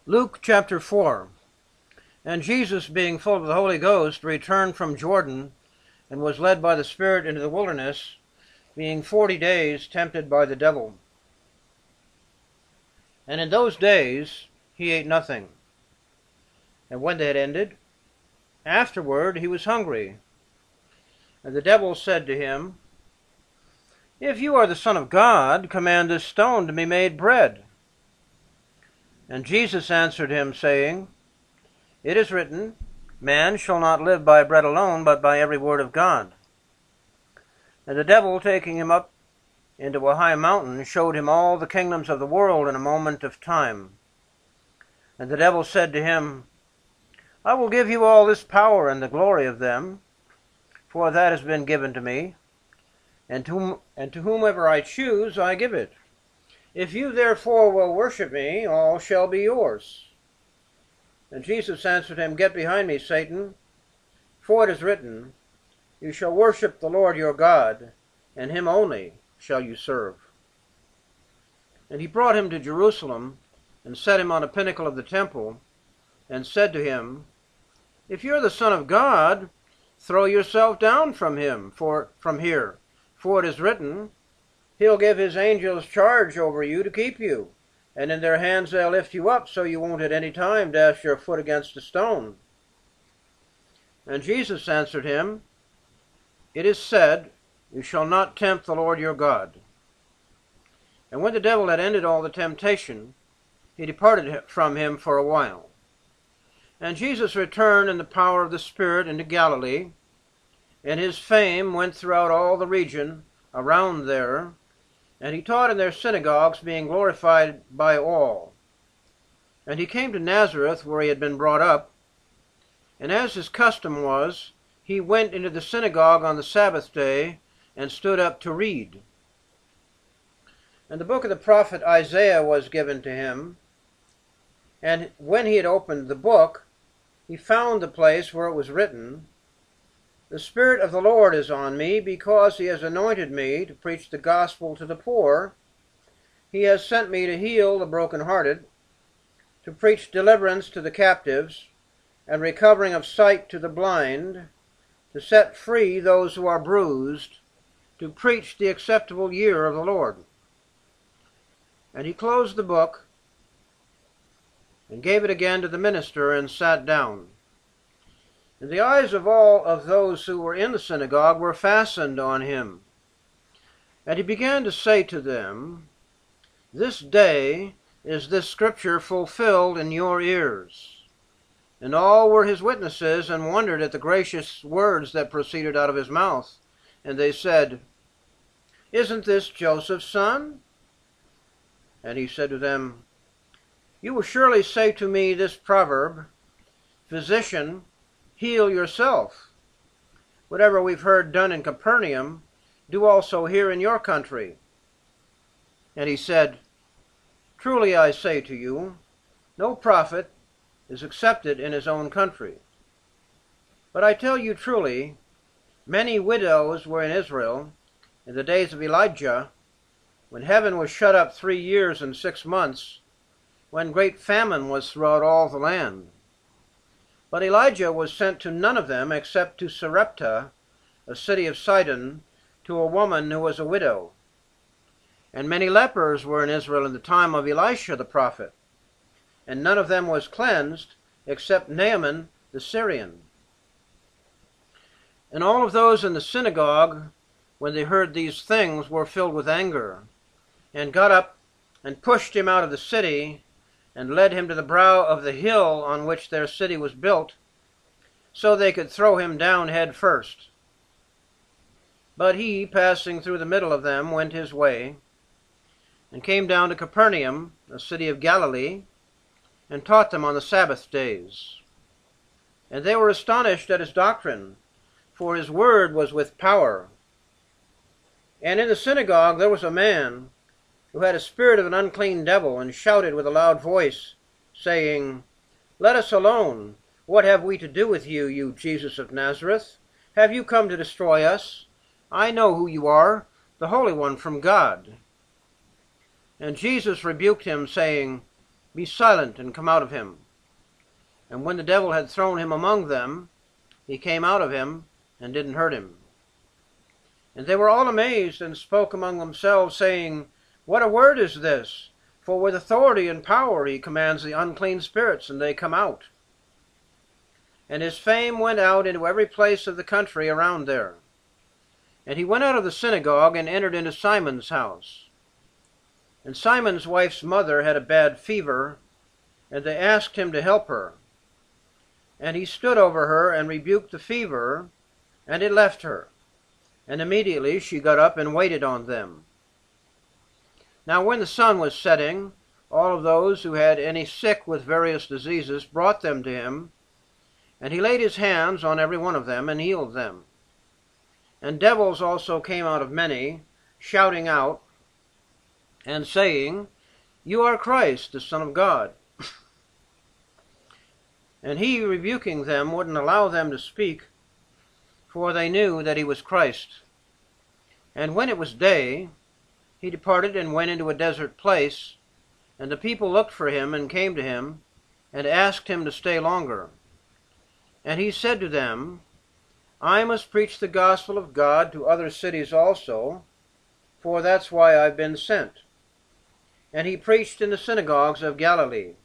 Luke chapter 4. And Jesus, being full of the Holy Ghost, returned from Jordan, and was led by the Spirit into the wilderness, being 40 days tempted by the devil. And in those days he ate nothing. And when they had ended, afterward he was hungry. And the devil said to him, If you are the Son of God, command this stone to be made bread. And Jesus answered him, saying, It is written, Man shall not live by bread alone, but by every word of God. And the devil, taking him up into a high mountain, showed him all the kingdoms of the world in a moment of time. And the devil said to him, I will give you all this power and the glory of them, for that has been given to me, and to whomever I choose I give it. If you therefore will worship me, all shall be yours. And Jesus answered him, Get behind me, Satan, for it is written, You shall worship the Lord your God, and him only shall you serve. And he brought him to Jerusalem, and set him on a pinnacle of the temple, and said to him, If you are the Son of God, throw yourself down from here, for it is written, He'll give his angels charge over you to keep you, and in their hands they'll lift you up, so you won't at any time dash your foot against a stone. And Jesus answered him, It is said, You shall not tempt the Lord your God. And when the devil had ended all the temptation, he departed from him for a while. And Jesus returned in the power of the Spirit into Galilee, and his fame went throughout all the region around there, and he taught in their synagogues, being glorified by all. And he came to Nazareth, where he had been brought up, and as his custom was, he went into the synagogue on the Sabbath day, and stood up to read. And the book of the prophet Isaiah was given to him, and when he had opened the book, he found the place where it was written, The Spirit of the Lord is on me, because he has anointed me to preach the gospel to the poor. He has sent me to heal the brokenhearted, to preach deliverance to the captives, and recovering of sight to the blind, to set free those who are bruised, to preach the acceptable year of the Lord. And he closed the book, and gave it again to the minister, and sat down. And the eyes of all of those who were in the synagogue were fastened on him. And he began to say to them, This day is this scripture fulfilled in your ears. And all were his witnesses, and wondered at the gracious words that proceeded out of his mouth. And they said, Isn't this Joseph's son? And he said to them, You will surely say to me this proverb, Physician, heal yourself. Whatever we've heard done in Capernaum, do also here in your country. And he said, Truly I say to you, no prophet is accepted in his own country. But I tell you truly, many widows were in Israel in the days of Elijah, when heaven was shut up 3 years and 6 months, when great famine was throughout all the land. But Elijah was sent to none of them except to Sarepta, a city of Sidon, to a woman who was a widow. And many lepers were in Israel in the time of Elisha the prophet, and none of them was cleansed except Naaman the Syrian. And all of those in the synagogue, when they heard these things, were filled with anger, and got up and pushed him out of the city, and led him to the brow of the hill on which their city was built, so they could throw him down head first. But he, passing through the middle of them, went his way, and came down to Capernaum, a city of Galilee, and taught them on the Sabbath days. And they were astonished at his doctrine, for his word was with power. And in the synagogue there was a man who had a spirit of an unclean devil, and shouted with a loud voice, saying, Let us alone. What have we to do with you, you Jesus of Nazareth? Have you come to destroy us? I know who you are, the Holy One from God. And Jesus rebuked him, saying, Be silent, and come out of him. And when the devil had thrown him among them, he came out of him, and didn't hurt him. And they were all amazed, and spoke among themselves, saying, What a word is this! For with authority and power he commands the unclean spirits, and they come out. And his fame went out into every place of the country around there. And he went out of the synagogue, and entered into Simon's house. And Simon's wife's mother had a bad fever, and they asked him to help her. And he stood over her, and rebuked the fever, and it left her. And immediately she got up and waited on them. Now when the sun was setting, all of those who had any sick with various diseases brought them to him, and he laid his hands on every one of them, and healed them. And devils also came out of many, shouting out, and saying, You are Christ, the Son of God. And he, rebuking them, wouldn't allow them to speak, for they knew that he was Christ. And when it was day, he departed and went into a desert place, and the people looked for him and came to him, and asked him to stay longer. And he said to them, I must preach the gospel of God to other cities also, for that's why I've been sent. And he preached in the synagogues of Galilee.